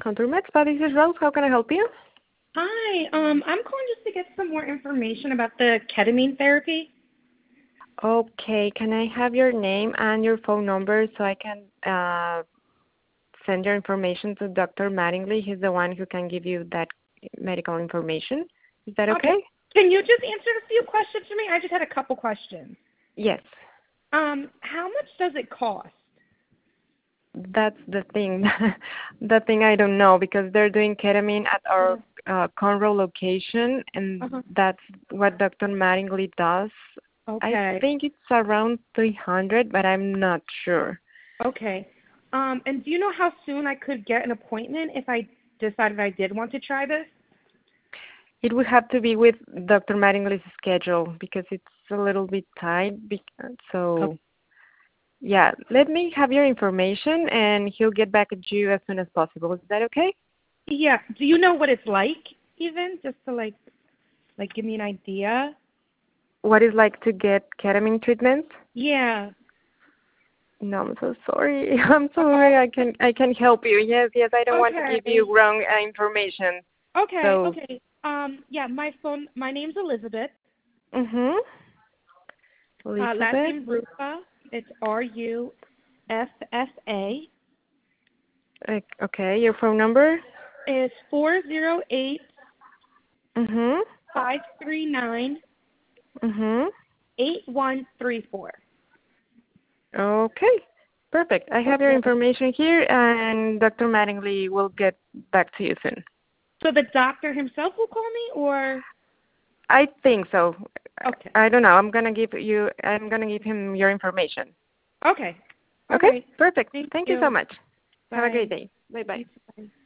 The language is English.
Contour Med Spa. This is Rose. How can I help you? Hi, I'm calling just to get some more information about the ketamine therapy. Okay, can I have your name and your phone number so I can send your information to Dr. Mattingly? He's the one who can give you that medical information. Is that okay? Can you just answer a few questions for me? I just had a couple questions. Yes. How much does it cost? That's the thing. The thing I don't know because they're doing ketamine at our Conroe location, and that's what Dr. Mattingly does. Okay. I think it's around 300, but I'm not sure. Okay. And do you know how soon I could get an appointment if I decided I did want to try this? It would have to be with Dr. Mattingly's schedule because it's a little bit tight. So, yeah, let me have your information, and he'll get back at you as soon as possible. Is that okay? Yeah. Do you know what it's like, even just to like give me an idea? What it's like to get ketamine treatments? Yeah. No, I'm so sorry. I'm sorry. I can help you. Yes. I don't want to give you wrong information. Okay. So, Okay. Yeah. My name's Elizabeth. Elizabeth. Last name Rufa. It's RUFFA. Okay. Your phone number is 408. 539. 8134. Okay. Perfect. I have your information here, and Dr. Mattingly will get back to you soon. So the doctor himself will call me, or? I think so. Okay. I don't know. I'm gonna give him your information. Okay. Okay. All right. Perfect. Thank you so much. Bye. Have a great day. Bye bye. Bye.